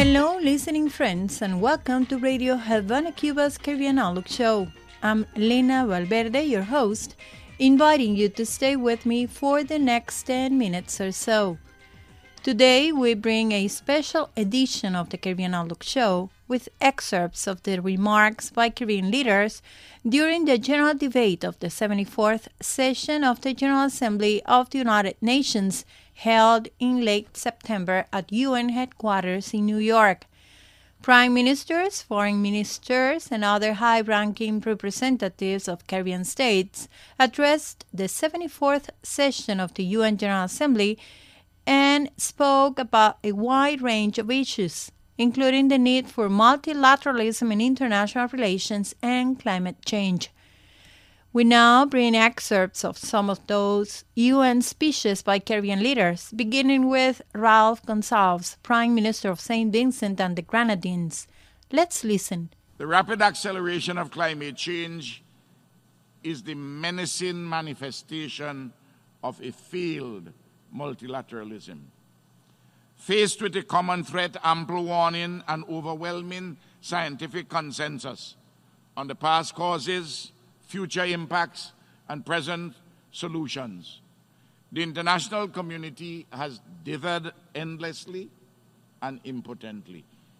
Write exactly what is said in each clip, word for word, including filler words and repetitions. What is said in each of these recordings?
Hello, listening friends, and welcome to Radio Havana, Cuba's Caribbean Outlook Show. I'm Lena Valverde, your host, inviting you to stay with me for the next ten minutes or so. Today, we bring a special edition of the Caribbean Outlook Show with excerpts of the remarks by Caribbean leaders during the general debate of the seventy-fourth session of the General Assembly of the United Nations held in late September at U N headquarters in New York. Prime ministers, foreign ministers, and other high-ranking representatives of Caribbean states addressed the seventy-fourth session of the U N General Assembly and spoke about a wide range of issues, including the need for multilateralism in international relations and climate change. We now bring excerpts of some of those U N speeches by Caribbean leaders, beginning with Ralph Gonsalves, Prime Minister of Saint Vincent and the Grenadines. Let's listen. The rapid acceleration of climate change is the menacing manifestation of a failed multilateralism. Faced with a common threat, ample warning, and overwhelming scientific consensus on the past causes, future impacts, and present solutions, the international community has dithered endlessly and impotently.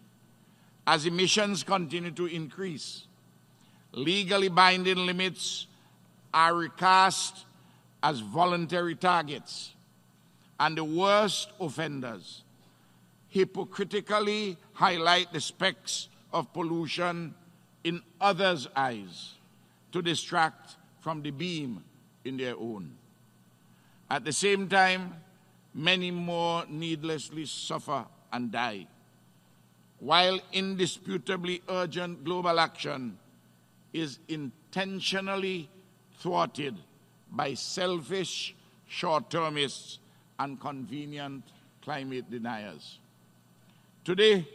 As emissions continue to increase, legally binding limits are recast as voluntary targets, and the worst offenders hypocritically highlight the specks of pollution in others' eyes to distract from the beam in their own. At the same time, many more needlessly suffer and die, while indisputably urgent global action is intentionally thwarted by selfish short-termists and convenient climate deniers. Today,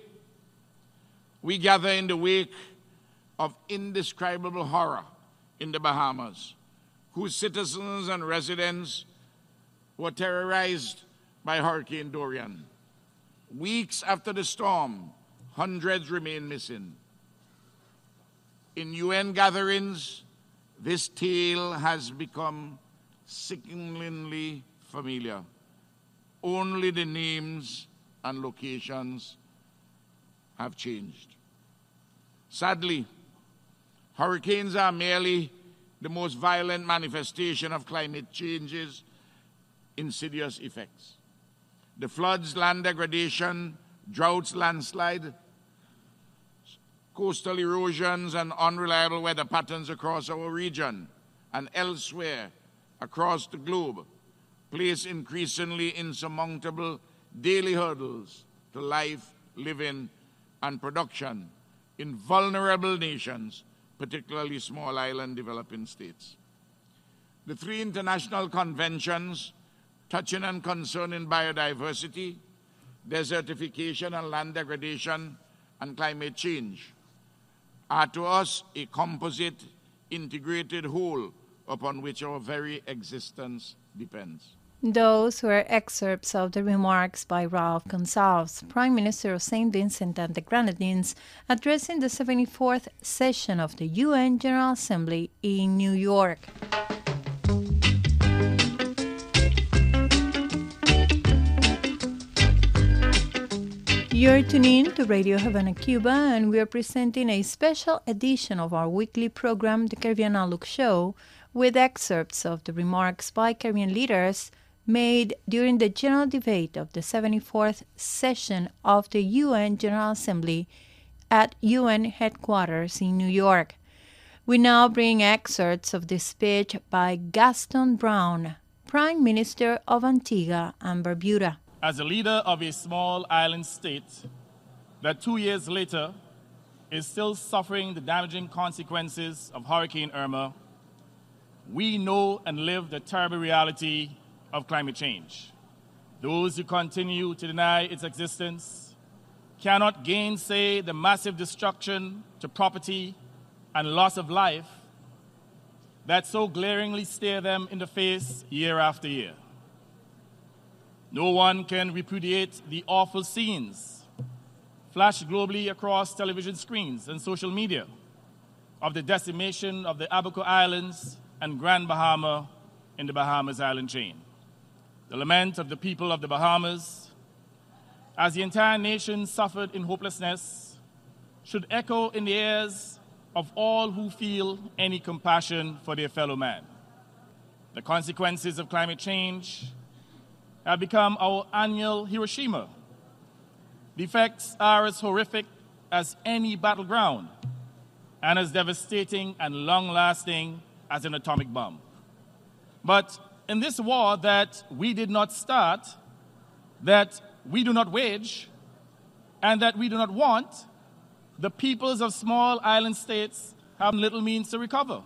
we gather in the wake of indescribable horror in the Bahamas, whose citizens and residents were terrorized by Hurricane Dorian. Weeks after the storm, hundreds remain missing. In U N gatherings, this tale has become sickeningly familiar. Only the names and locations have changed. Sadly, hurricanes are merely the most violent manifestation of climate change's insidious effects. The floods, land degradation, droughts, landslide, coastal erosions, and unreliable weather patterns across our region and elsewhere across the globe place increasingly insurmountable daily hurdles to life, living, and production in vulnerable nations, particularly small island developing states. The three international conventions touching and concerning biodiversity, desertification and land degradation, and climate change are to us a composite, integrated whole upon which our very existence depends. Those were excerpts of the remarks by Ralph Gonsalves, Prime Minister of Saint Vincent and the Grenadines, addressing the seventy-fourth session of the U N General Assembly in New York. You're tuning in to Radio Havana, Cuba, and we are presenting a special edition of our weekly program, The Caribbean Outlook Show, with excerpts of the remarks by Caribbean leaders made during the general debate of the seventy-fourth session of the U N General Assembly at U N headquarters in New York. We now bring excerpts of the speech by Gaston Brown, Prime Minister of Antigua and Barbuda. As a leader of a small island state that two years later is still suffering the damaging consequences of Hurricane Irma, we know and live the terrible reality of climate change. Those who continue to deny its existence cannot gainsay the massive destruction to property and loss of life that so glaringly stare them in the face year after year. No one can repudiate the awful scenes flashed globally across television screens and social media of the decimation of the Abaco Islands and Grand Bahama in the Bahamas island chain. The lament of the people of the Bahamas, as the entire nation suffered in hopelessness, should echo in the ears of all who feel any compassion for their fellow man. The consequences of climate change have become our annual Hiroshima. The effects are as horrific as any battleground and as devastating and long-lasting as an atomic bomb. But in this war that we did not start, that we do not wage, and that we do not want, the peoples of small island states have little means to recover.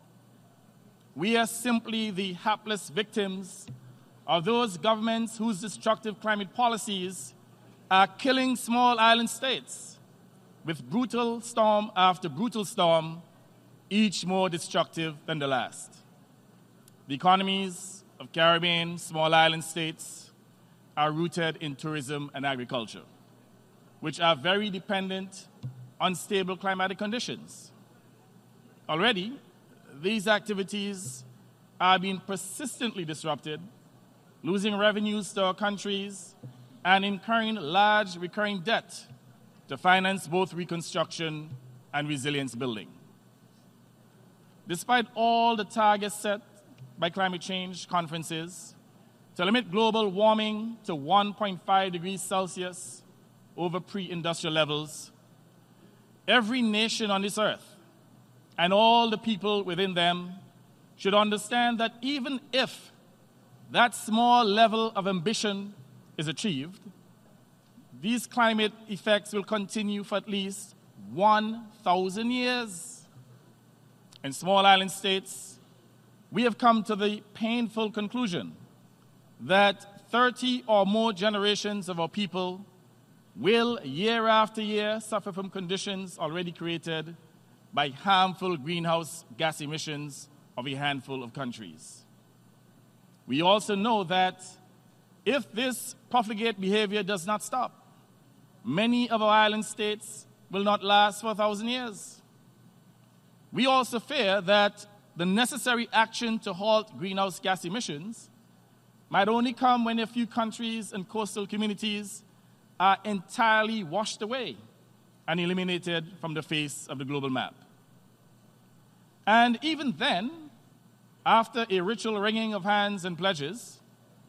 We are simply the hapless victims of those governments whose destructive climate policies are killing small island states with brutal storm after brutal storm, each more destructive than the last. The economies of Caribbean small island states are rooted in tourism and agriculture, which are very dependent on stable climatic conditions. Already, these activities are being persistently disrupted, losing revenues to our countries and incurring large recurring debt to finance both reconstruction and resilience building. Despite all the targets set by climate change conferences to limit global warming to one point five degrees Celsius over pre-industrial levels, every nation on this earth and all the people within them should understand that even if that small level of ambition is achieved, these climate effects will continue for at least one thousand years. In small island states, we have come to the painful conclusion that thirty or more generations of our people will, year after year, suffer from conditions already created by harmful greenhouse gas emissions of a handful of countries. We also know that if this profligate behavior does not stop, many of our island states will not last for a thousand years. We also fear that the necessary action to halt greenhouse gas emissions might only come when a few countries and coastal communities are entirely washed away and eliminated from the face of the global map. And even then, after a ritual wringing of hands and pledges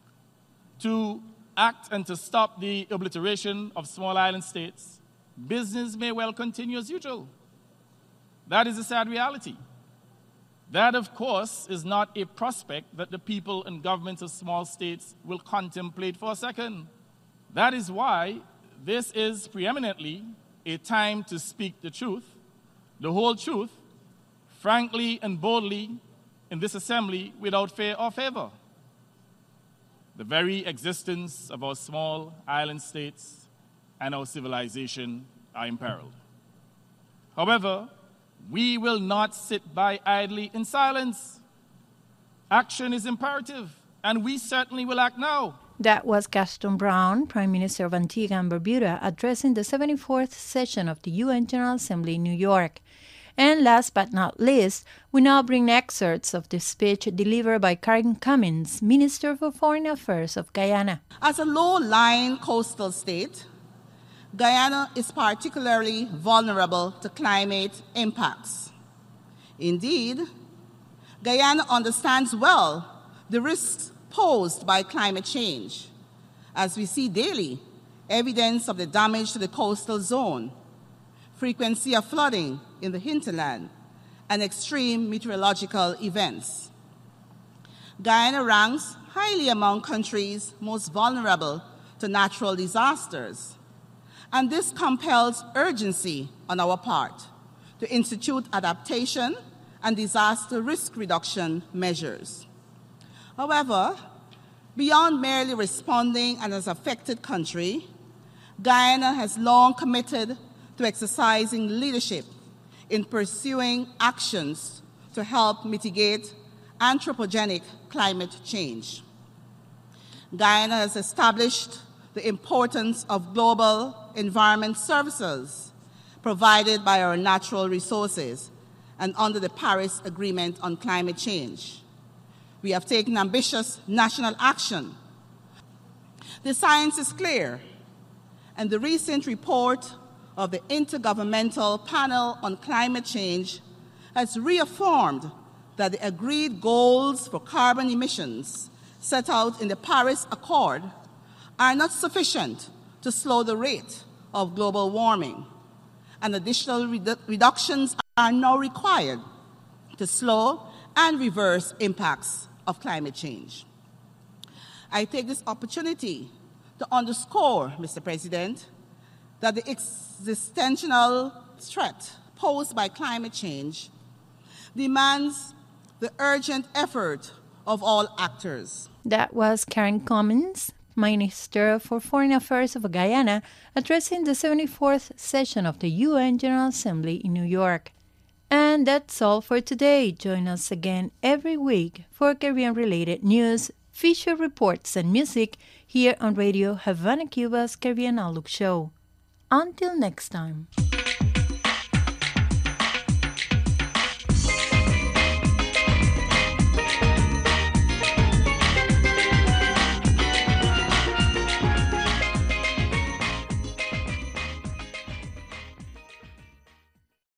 to act and to stop the obliteration of small island states, business may well continue as usual. That is a sad reality. That, of course, is not a prospect that the people and governments of small states will contemplate for a second. That is why this is preeminently a time to speak the truth, the whole truth, frankly and boldly in this assembly without fear or favor. The very existence of our small island states and our civilization are imperiled. However, we will not sit by idly in silence. Action is imperative, and we certainly will act now. That was Gaston Brown, Prime Minister of Antigua and Barbuda, addressing the seventy-fourth session of the U N General Assembly in New York. And last but not least, we now bring excerpts of the speech delivered by Karen Cummins, Minister for Foreign Affairs of Guyana. As a low-lying coastal state, Guyana is particularly vulnerable to climate impacts. Indeed, Guyana understands well the risks posed by climate change, as we see daily evidence of the damage to the coastal zone, frequency of flooding in the hinterland, and extreme meteorological events. Guyana ranks highly among countries most vulnerable to natural disasters, and this compels urgency on our part to institute adaptation and disaster risk reduction measures. However, beyond merely responding as an affected country, Guyana has long committed to exercising leadership in pursuing actions to help mitigate anthropogenic climate change. Guyana has established the importance of global environment services provided by our natural resources and under the Paris Agreement on Climate Change. We have taken ambitious national action. The science is clear, and the recent report of the Intergovernmental Panel on Climate Change has reaffirmed that the agreed goals for carbon emissions set out in the Paris Accord are not sufficient to slow the rate of global warming, and additional redu- reductions are now required to slow and reverse impacts of climate change. I take this opportunity to underscore, Mister President, that the existential threat posed by climate change demands the urgent effort of all actors. That was Karen Cummins, Minister for Foreign Affairs of Guyana, addressing the seventy-fourth session of the U N General Assembly in New York. And that's all for today. Join us again every week for Caribbean-related news, feature reports, and music here on Radio Havana, Cuba's Caribbean Outlook Show. Until next time.